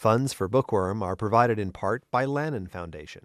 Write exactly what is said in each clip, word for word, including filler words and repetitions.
Funds for Bookworm are provided in part by Lannan Foundation.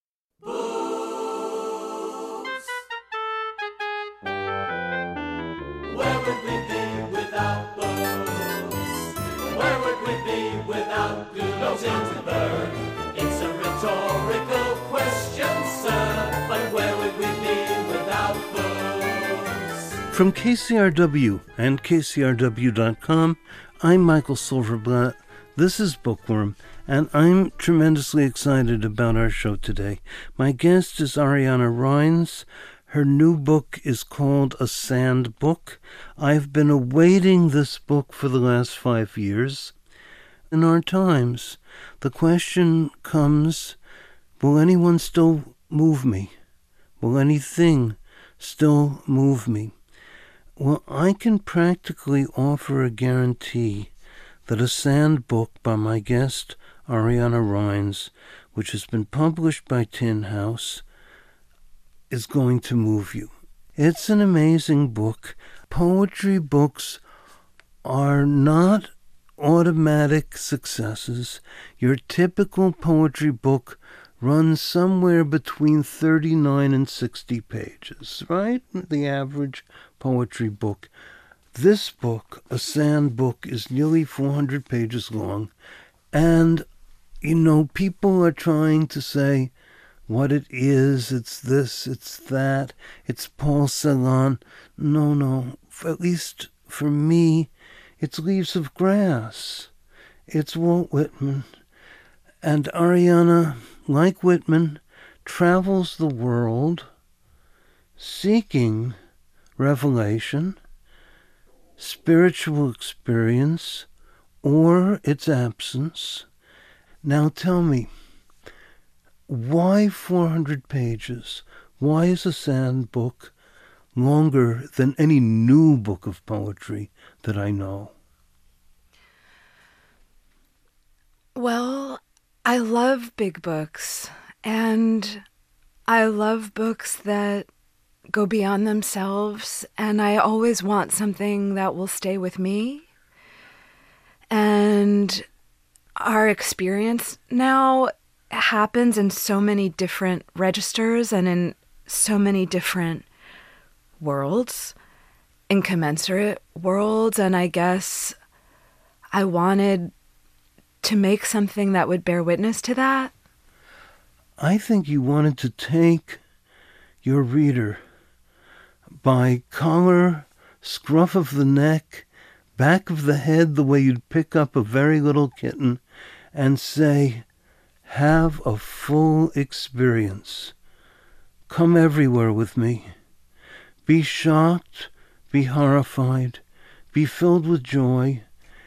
Where would we be without books? Where would we be without good things to learn? It's a rhetorical question, sir, but where would we be without books? From K C R W and K C R W dot com, I'm Michael Silverblatt. This is Bookworm, and I'm tremendously excited about our show today. My guest is Ariana Reines. Her new book is called A Sand Book. I've been awaiting this book for the last five years. In our times, the question comes, will anyone still move me? Will anything still move me? Well, I can practically offer a guarantee that A Sand Book by my guest, Ariana Reines, which has been published by Tin House, is going to move you. It's an amazing book. Poetry books are not automatic successes. Your typical poetry book runs somewhere between thirty-nine and sixty pages, right? The average poetry book. This book, A Sand Book, is nearly four hundred pages long. And, you know, people are trying to say what it is. It's this, it's that, it's Paul Celan. No, no, at least for me, it's Leaves of Grass. It's Walt Whitman. And Ariana, like Whitman, travels the world seeking revelation, spiritual experience, or its absence. Now tell me, why four hundred pages? Why is A Sand Book longer than any new book of poetry that I know? Well, I love big books, and I love books that go beyond themselves, and I always want something that will stay with me. And our experience now happens in so many different registers and in so many different worlds, incommensurate worlds, and I guess I wanted to make something that would bear witness to that. I think you wanted to take your reader by collar, scruff of the neck, back of the head, the way you'd pick up a very little kitten, and say, have a full experience. Come everywhere with me. Be shocked, be horrified, be filled with joy.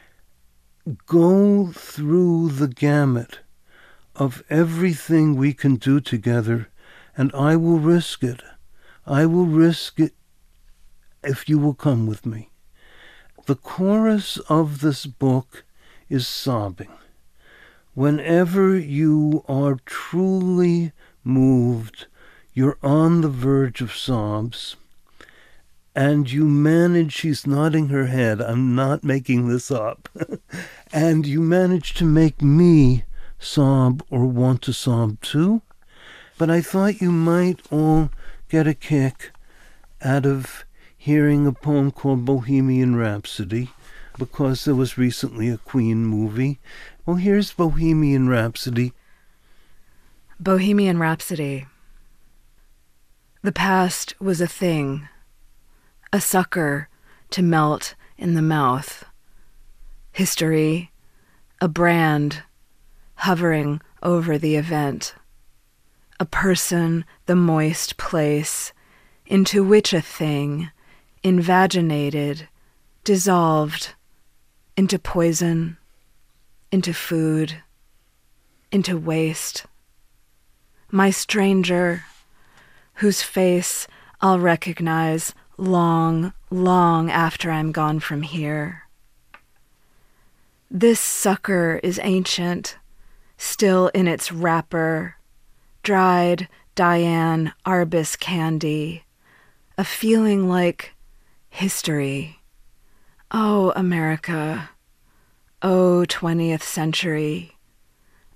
Go through the gamut of everything we can do together, and I will risk it. I will risk it if you will come with me. The chorus of this book is sobbing. Whenever you are truly moved, you're on the verge of sobs, and you manage, she's nodding her head, I'm not making this up, and you manage to make me sob or want to sob too. But I thought you might all get a kick out of hearing a poem called Bohemian Rhapsody, because there was recently a Queen movie. Well, here's Bohemian Rhapsody. Bohemian Rhapsody. The past was a thing, a sucker to melt in the mouth. History, a brand hovering over the event. A person, the moist place, into which a thing, invaginated, dissolved, into poison, into food, into waste. My stranger, whose face I'll recognize long, long after I'm gone from here. This sucker is ancient, still in its wrapper, dried Diane Arbus candy, a feeling like history. Oh, America. Oh, twentieth century.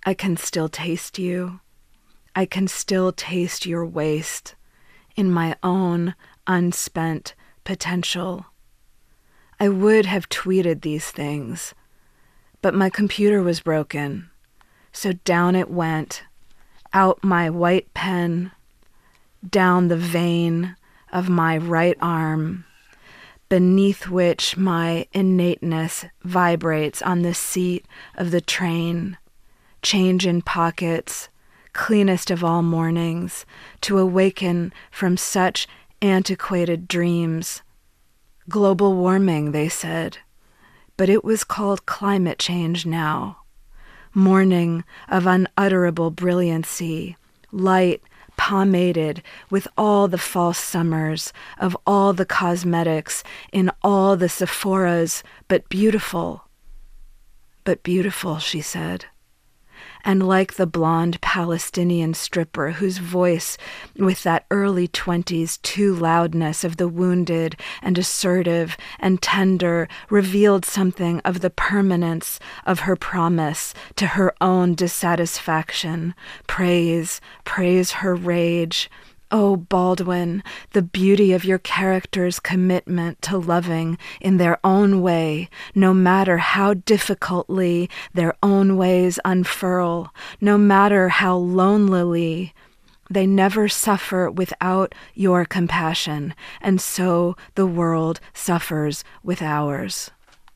I can still taste you. I can still taste your waste in my own unspent potential. I would have tweeted these things, but my computer was broken, so down it went, out my white pen, down the vein of my right arm, beneath which my innateness vibrates on the seat of the train, change in pockets, cleanest of all mornings, to awaken from such antiquated dreams. Global warming, they said, but it was called climate change now. Morning of unutterable brilliancy, light pomaded with all the false summers of all the cosmetics in all the Sephoras, but beautiful. But beautiful, she said. And like the blonde Palestinian stripper whose voice, with that early twenties too loudness of the wounded and assertive and tender, revealed something of the permanence of her promise to her own dissatisfaction. Praise, praise her rage. Oh, Baldwin, the beauty of your character's commitment to loving in their own way, no matter how difficultly their own ways unfurl, no matter how lonelily. They never suffer without your compassion, and so the world suffers with ours.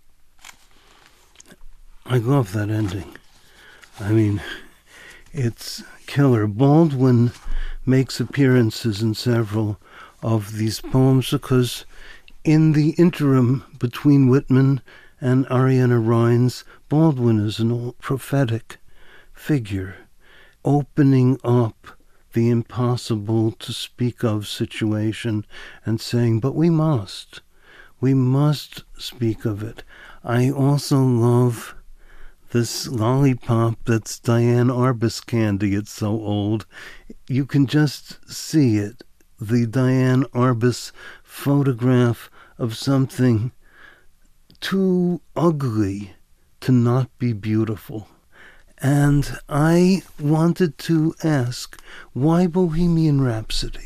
I love that ending. I mean, it's killer. Baldwin makes appearances in several of these poems because in the interim between Whitman and Ariana Rines, Baldwin is an old prophetic figure, opening up the impossible to speak of situation and saying, but we must, we must speak of it. I also love this lollipop that's Diane Arbus candy. It's so old. You can just see it. The Diane Arbus photograph of something too ugly to not be beautiful. And I wanted to ask, why Bohemian Rhapsody?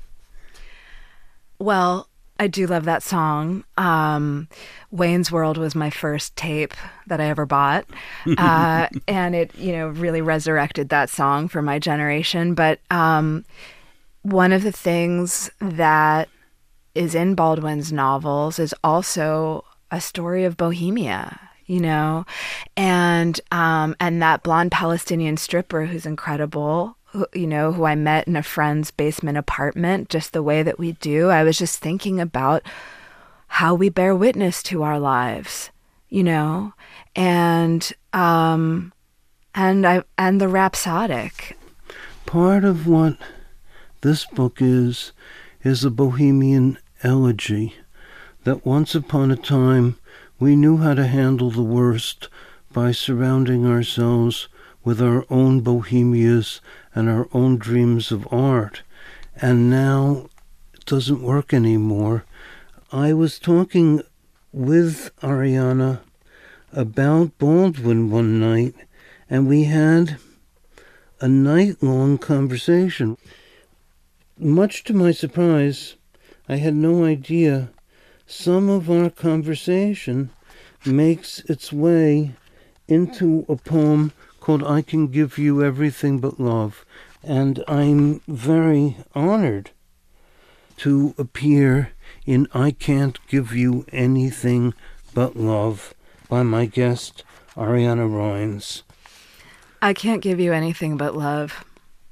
Well, I do love that song. Um, Wayne's World was my first tape that I ever bought. Uh, and it, you know, really resurrected that song for my generation. But um, one of the things that is in Baldwin's novels is also a story of Bohemia, you know, and um, and that blonde Palestinian stripper who's incredible, who, you know, who I met in a friend's basement apartment, just the way that we do. I was just thinking about how we bear witness to our lives, you know, and um, and I and the rhapsodic. Part of what this book is is a Bohemian elegy, that once upon a time we knew how to handle the worst by surrounding ourselves with our own bohemias and our own dreams of art. And now it doesn't work anymore. I was talking with Ariana about Baldwin one night, and we had a night-long conversation. Much to my surprise, I had no idea some of our conversation makes its way into a poem called I Can Give You Everything But Love. And I'm very honored to appear in I Can't Give You Anything But Love by my guest, Ariana Rines. I can't give you anything but love.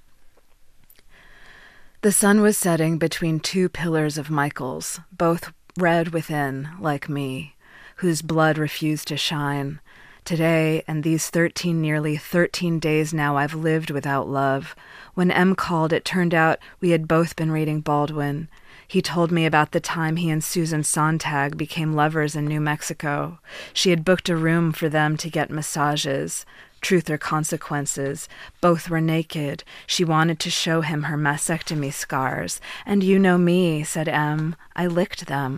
The sun was setting between two pillars of Michael's, both red within, like me, whose blood refused to shine. Today, and these thirteen, nearly thirteen days now, I've lived without love. When Em called, it turned out we had both been reading Baldwin. He told me about the time he and Susan Sontag became lovers in New Mexico. She had booked a room for them to get massages. Truth or consequences. Both were naked. She wanted to show him her mastectomy scars. And you know me, said Em. I licked them.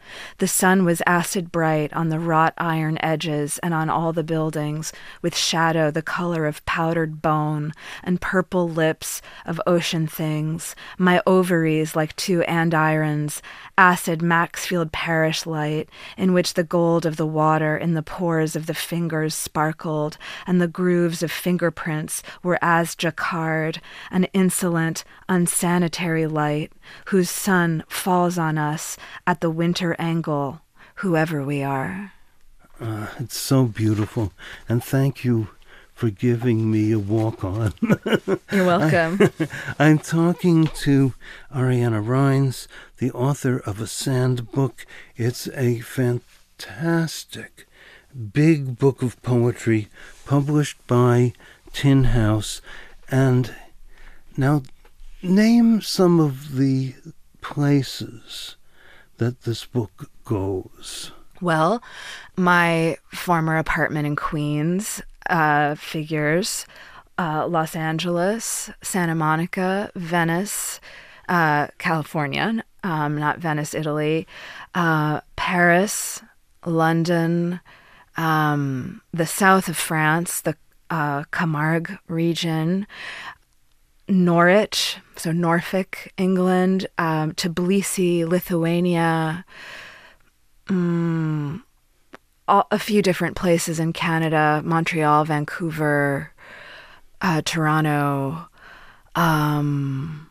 The sun was acid bright on the wrought iron edges and on all the buildings, with shadow the color of powdered bone and purple lips of ocean things, my ovaries like two andirons, acid Maxfield Parrish light, in which the gold of the water in the pores of the fingers sparkled, and the grooves of fingerprints were as jacquard, an insolent, unsanitary light, whose sun falls on us at the winter angle, whoever we are. Uh, it's so beautiful, and thank you for giving me a walk-on. You're welcome. I, I'm talking to Ariana Rines, the author of A Sand Book. It's a fantastic, big book of poetry published by Tin House. And now, name some of the places that this book goes. Well, my former apartment in Queens uh, figures uh, Los Angeles, Santa Monica, Venice, uh, California, um, not Venice, Italy, uh, Paris, London, um, the south of France, the uh, Camargue region, Norwich, so Norfolk, England, um, Tbilisi, Lithuania, um, all, a few different places in Canada, Montreal, Vancouver, uh, Toronto. Um,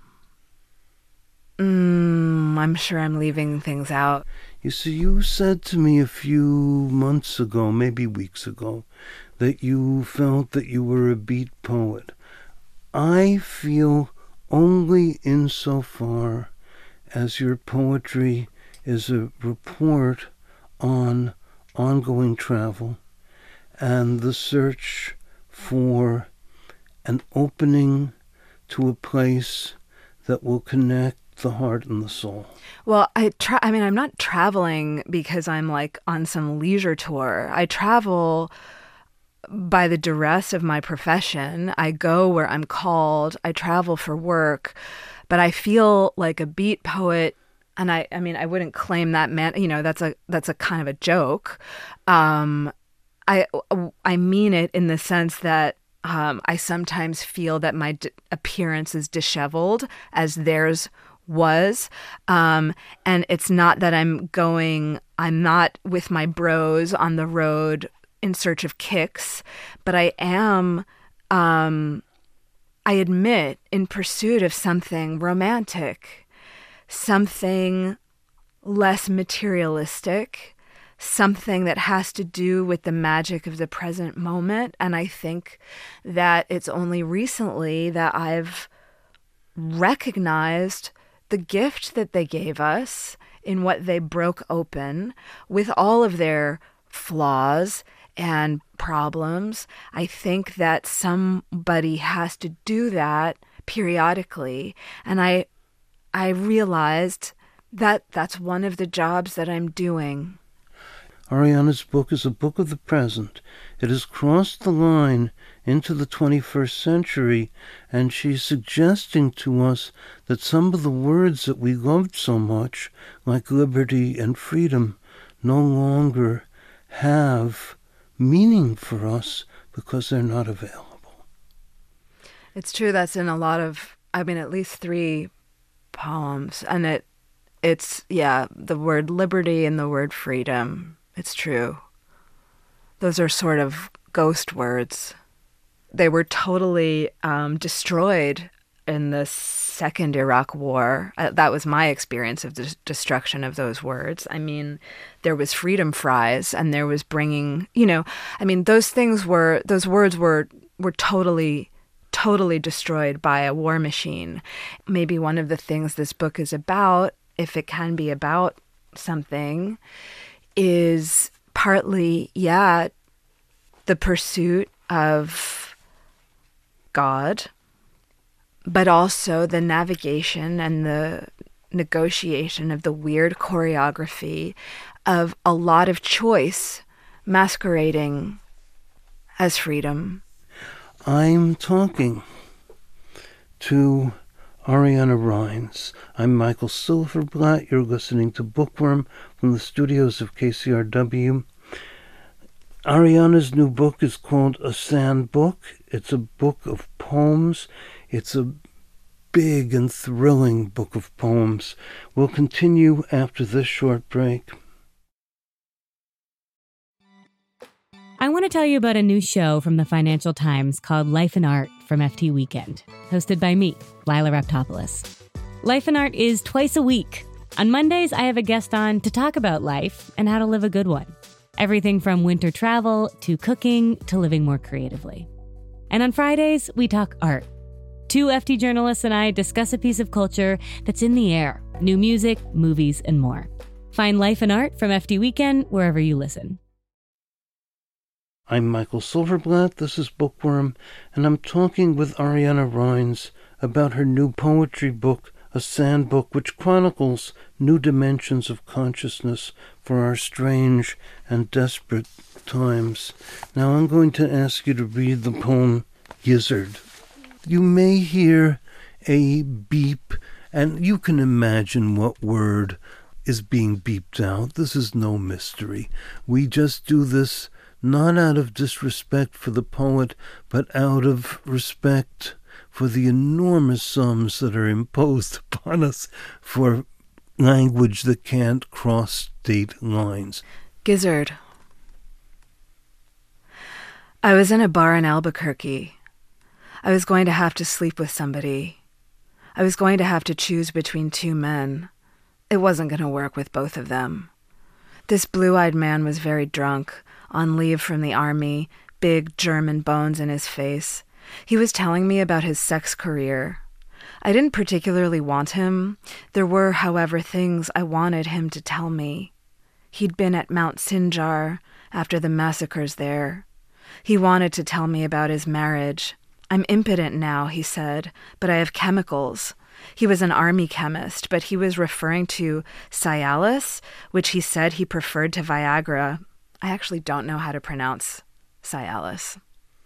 mm, I'm sure I'm leaving things out. You see, you said to me a few months ago, maybe weeks ago, that you felt that you were a beat poet. I feel only insofar as your poetry is a report on ongoing travel and the search for an opening to a place that will connect the heart and the soul. Well, I tra- I mean, I'm not traveling because I'm like on some leisure tour. I travel by the duress of my profession. I go where I'm called. I travel for work, but I feel like a beat poet. And I, I mean, I wouldn't claim that, man, you know, that's a, that's a kind of a joke. Um, I, I mean it in the sense that um, I sometimes feel that my d- appearance is disheveled as theirs was. Um, and it's not that I'm going, I'm not with my bros on the road in search of kicks, but I am, um, I admit, in pursuit of something romantic, something less materialistic, something that has to do with the magic of the present moment. And I think that it's only recently that I've recognized the gift that they gave us in what they broke open with all of their flaws and problems. I think that somebody has to do that periodically. And I I realized that that's one of the jobs that I'm doing. Ariana's book is a book of the present. It has crossed the line into the twenty-first century, and she's suggesting to us that some of the words that we loved so much, like liberty and freedom, no longer have meaning for us because they're not available. It's true. That's in a lot of, I mean, at least three poems. And it, it's, yeah, the word liberty and the word freedom. It's true. Those are sort of ghost words. They were totally um, destroyed in the second Iraq War. Uh, that was my experience of the destruction of those words. I mean, there was freedom fries and there was bringing, you know, I mean, those things were, those words were, were totally, totally destroyed by a war machine. Maybe one of the things this book is about, if it can be about something, is partly, yeah, the pursuit of God, but also the navigation and the negotiation of the weird choreography of a lot of choice masquerading as freedom. I'm talking to Ariana Rines. I'm Michael Silverblatt. You're listening to Bookworm from the studios of K C R W. Ariana's new book is called A Sand Book. It's a book of poems. It's a big and thrilling book of poems. We'll continue after this short break. I want to tell you about a new show from the Financial Times called Life and Art from F T Weekend, hosted by me, Lila Raptopoulos. Life and Art is twice a week. On Mondays, I have a guest on to talk about life and how to live a good one. Everything from winter travel to cooking to living more creatively. And on Fridays, we talk art. Two F T journalists and I discuss a piece of culture that's in the air, new music, movies, and more. Find Life and Art from F T Weekend wherever you listen. I'm Michael Silverblatt, this is Bookworm, and I'm talking with Ariana Rines about her new poetry book, A Sand Book, which chronicles new dimensions of consciousness for our strange and desperate times. Now I'm going to ask you to read the poem Gizzard. You may hear a beep, and you can imagine what word is being beeped out. This is no mystery. We just do this not out of disrespect for the poet, but out of respect for the enormous sums that are imposed upon us for language that can't cross state lines. Gizzard. I was in a bar in Albuquerque. I was going to have to sleep with somebody. I was going to have to choose between two men. It wasn't going to work with both of them. This blue-eyed man was very drunk, on leave from the army, big German bones in his face. He was telling me about his sex career. I didn't particularly want him. There were, however, things I wanted him to tell me. He'd been at Mount Sinjar after the massacres there. He wanted to tell me about his marriage. I'm impotent now, he said, but I have chemicals. He was an army chemist, but he was referring to Cialis, which he said he preferred to Viagra. I actually don't know how to pronounce Cialis.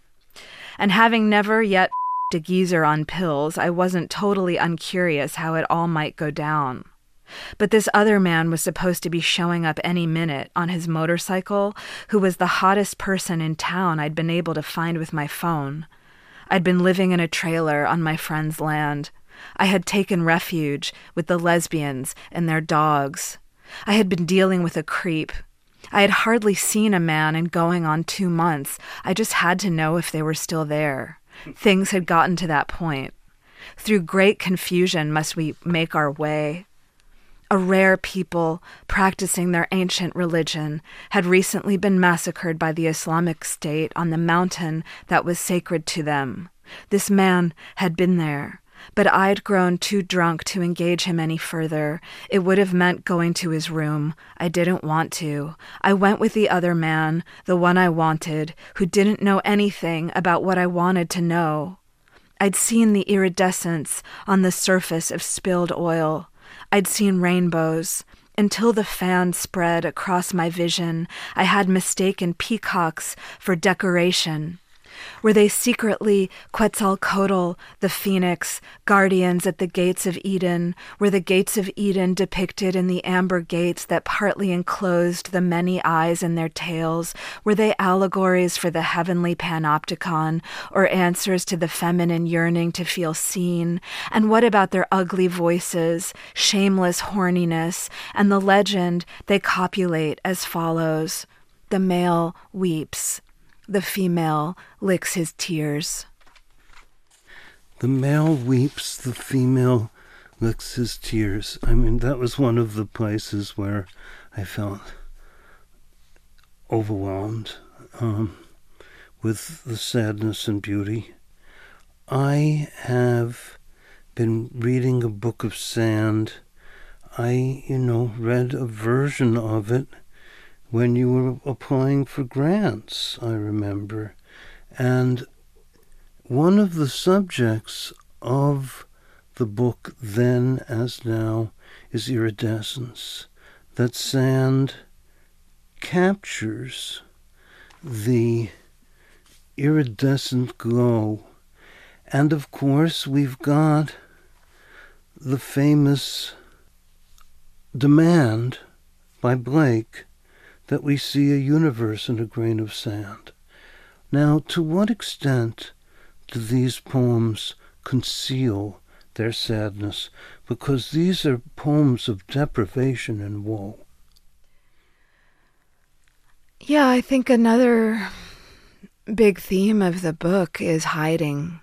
And having never yet f***ed a geezer on pills, I wasn't totally uncurious how it all might go down. But this other man was supposed to be showing up any minute on his motorcycle, who was the hottest person in town I'd been able to find with my phone. I'd been living in a trailer on my friend's land. I had taken refuge with the lesbians and their dogs. I had been dealing with a creep. I had hardly seen a man in going on two months. I just had to know if they were still there. Things had gotten to that point. Through great confusion must we make our way. A rare people practicing their ancient religion had recently been massacred by the Islamic State on the mountain that was sacred to them. This man had been there. But I'd grown too drunk to engage him any further. It would have meant going to his room. I didn't want to. I went with the other man, the one I wanted, who didn't know anything about what I wanted to know. I'd seen the iridescence on the surface of spilled oil. I'd seen rainbows. Until the fan spread across my vision, I had mistaken peacocks for decoration. Were they secretly Quetzalcoatl, the phoenix, guardians at the gates of Eden? Were the gates of Eden depicted in the amber gates that partly enclosed the many eyes in their tails? Were they allegories for the heavenly panopticon, or answers to the feminine yearning to feel seen? And what about their ugly voices, shameless horniness, and the legend they copulate as follows? The male weeps. The female licks his tears. The male weeps, the female licks his tears. I mean, that was one of the places where I felt overwhelmed um, with the sadness and beauty. I have been reading a book of sand. I, you know, read a version of it when you were applying for grants, I remember. And one of the subjects of the book, then as now, is iridescence. That sand captures the iridescent glow. And of course, we've got the famous demand by Blake that we see a universe in a grain of sand. Now, to what extent do these poems conceal their sadness? Because these are poems of deprivation and woe. Yeah, I think another big theme of the book is hiding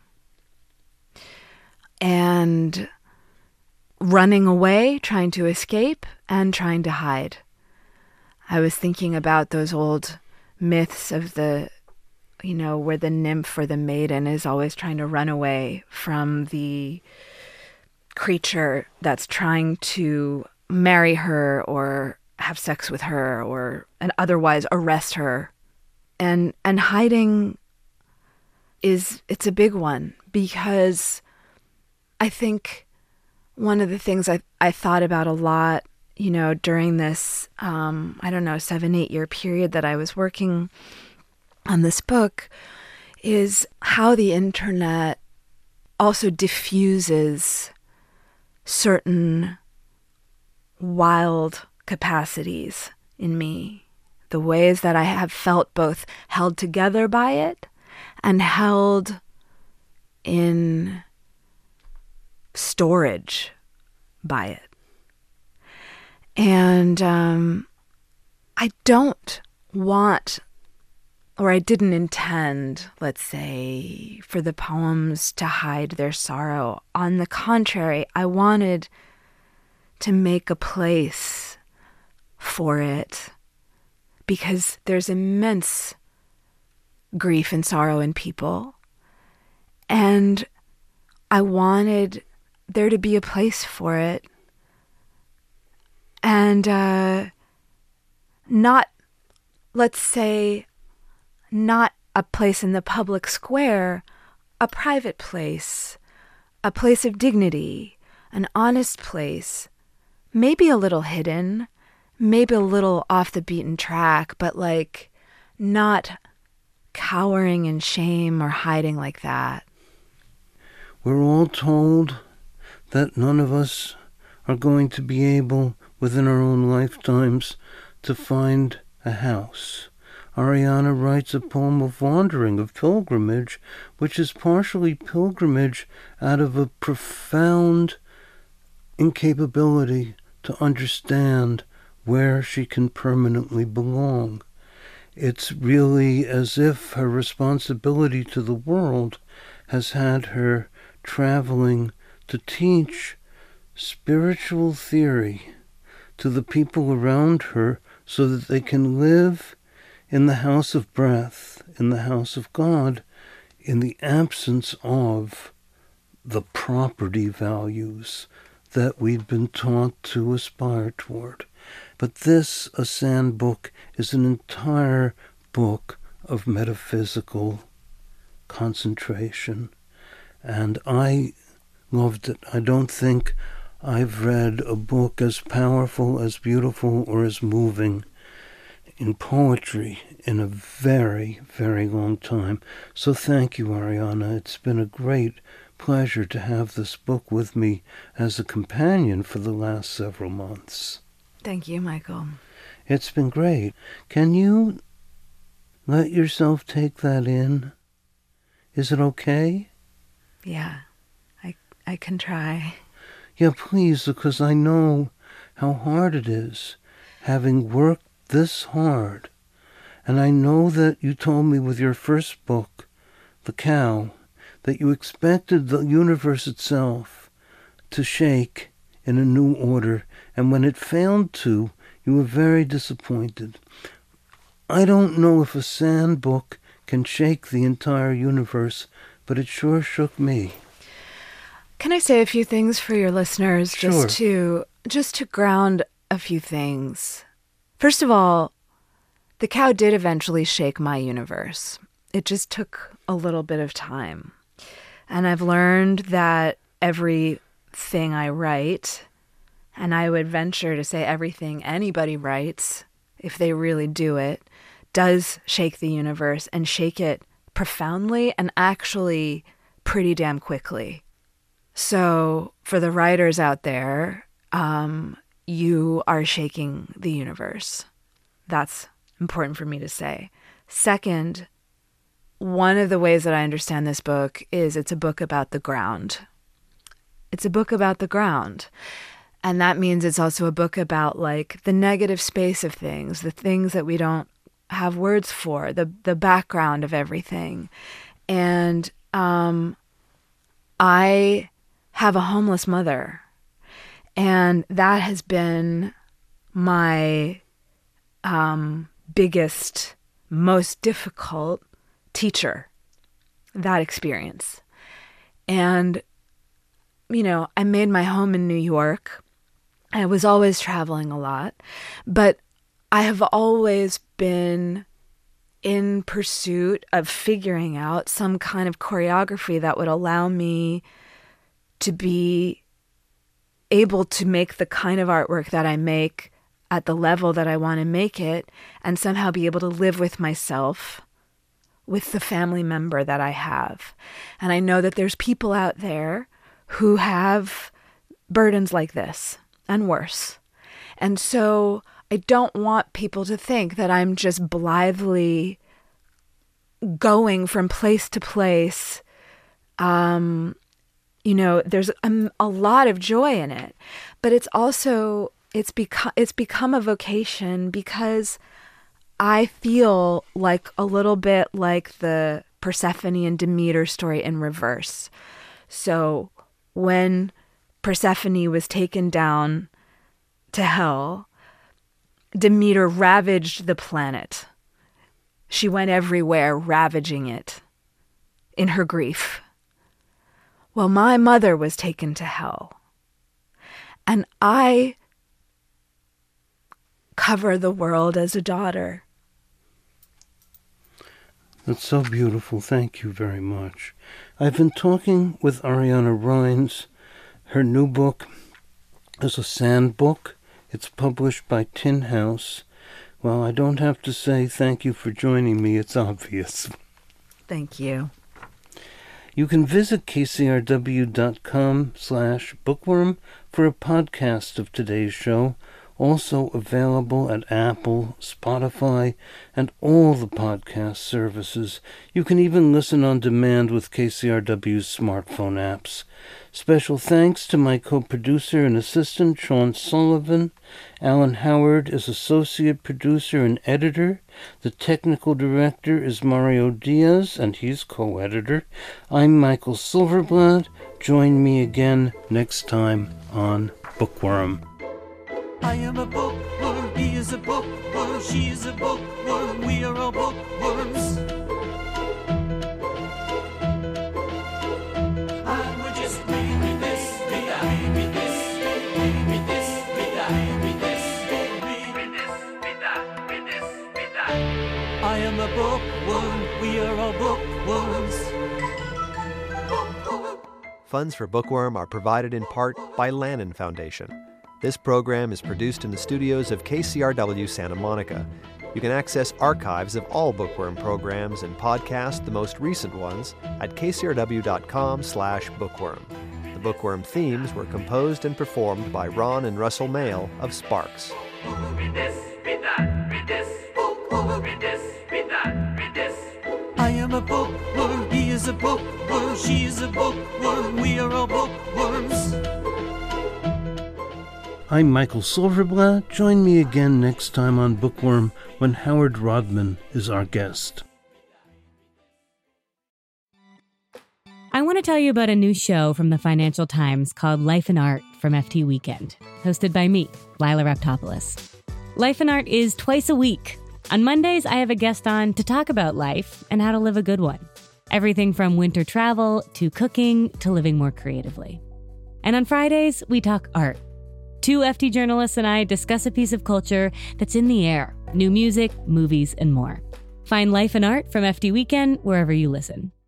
and running away, trying to escape, and trying to hide. I was thinking about those old myths of the, you know, where the nymph or the maiden is always trying to run away from the creature that's trying to marry her or have sex with her or and otherwise arrest her. And and hiding is, it's a big one, because I think one of the things I, I thought about a lot, you know, during this, um, I don't know, seven, eight year period that I was working on this book is how the internet also diffuses certain wild capacities in me. The ways that I have felt both held together by it and held in storage by it. And um, I don't want, or I didn't intend, let's say, for the poems to hide their sorrow. On the contrary, I wanted to make a place for it, because there's immense grief and sorrow in people. And I wanted there to be a place for it. And uh, not, let's say, not a place in the public square, a private place, a place of dignity, an honest place, maybe a little hidden, maybe a little off the beaten track, but like not cowering in shame or hiding like that. We're all told that none of us are going to be able, within our own lifetimes, to find a house. Ariana writes a poem of wandering, of pilgrimage, which is partially pilgrimage out of a profound incapability to understand where she can permanently belong. It's really as if her responsibility to the world has had her traveling to teach spiritual theory to the people around her so that they can live in the house of breath, in the house of God, in the absence of the property values that we've been taught to aspire toward. But this, A Sand Book, is an entire book of metaphysical concentration. And I loved it. I don't think I've read a book as powerful, as beautiful, or as moving in poetry in a very, very long time. So thank you, Ariana. It's been a great pleasure to have this book with me as a companion for the last several months. Thank you, Michael. It's been great. Can you let yourself take that in? Is it okay? Yeah, I I can try. Yeah, please, because I know how hard it is, having worked this hard. And I know that you told me with your first book, The Cow, that you expected the universe itself to shake in a new order, and when it failed to, you were very disappointed. I don't know if A Sand Book can shake the entire universe, but it sure shook me. Can I say a few things for your listeners, Sure. just to just to ground a few things? First of all, The Cow did eventually shake my universe. It just took a little bit of time. And I've learned that everything I write, and I would venture to say everything anybody writes, if they really do it, does shake the universe, and shake it profoundly and actually pretty damn quickly. So for the writers out there, um, you are shaking the universe. That's important for me to say. Second, one of the ways that I understand this book is it's a book about the ground. It's a book about the ground. And that means it's also a book about like the negative space of things, the things that we don't have words for, the the background of everything. And um, I have a homeless mother. And that has been my um, biggest, most difficult teacher, that experience. And, you know, I made my home in New York. I was always traveling a lot, but I have always been in pursuit of figuring out some kind of choreography that would allow me to be able to make the kind of artwork that I make at the level that I want to make it, and somehow be able to live with myself, with the family member that I have. And I know that there's people out there who have burdens like this and worse. And so I don't want people to think that I'm just blithely going from place to place. Um, you know, there's a, a lot of joy in it, but it's also, it's become, it's become a vocation because I feel like a little bit like the Persephone and Demeter story in reverse. So when Persephone was taken down to hell, Demeter ravaged the planet. She went everywhere, ravaging it in her grief. Well, my mother was taken to hell, and I cover the world as a daughter. That's so beautiful. Thank you very much. I've been talking with Ariana Rines. Her new book is a sand book. It's published by Tin House. Well, I don't have to say thank you for joining me. It's obvious. Thank you. You can visit kcrw.com slash bookworm for a podcast of today's show, also available at Apple, Spotify, and all the podcast services. You can even listen on demand with K C R W's smartphone apps. Special thanks to my co-producer and assistant, Sean Sullivan. Alan Howard is associate producer and editor. The technical director is Mario Diaz, and he's co-editor. I'm Michael Silverblatt. Join me again next time on Bookworm. I am a bookworm, he is a bookworm, she is a bookworm, we are all bookworms. And we're just reading this, read that, read this, read this, read that, read this, read this, read that, read this, read that. I am a bookworm, we are all bookworms. Funds for Bookworm are provided in part by Lannan Foundation. This program is produced in the studios of K C R W Santa Monica. You can access archives of all Bookworm programs and podcast the most recent ones at kcrw.com slash bookworm. The Bookworm themes were composed and performed by Ron and Russell Mail of Sparks. Read this, read that, read this, read this, read that, read this. I am a bookworm, he is a bookworm, she is a bookworm, we are all bookworms. I'm Michael Silverblatt. Join me again next time on Bookworm when Howard Rodman is our guest. I want to tell you about a new show from the Financial Times called Life and Art from F T Weekend, hosted by me, Lila Raptopoulos. Life and Art is twice a week. On Mondays, I have a guest on to talk about life and how to live a good one. Everything from winter travel to cooking to living more creatively. And on Fridays, we talk art. Two F T journalists and I discuss a piece of culture that's in the air, new music, movies, and more. Find Life and Art from F T Weekend wherever you listen.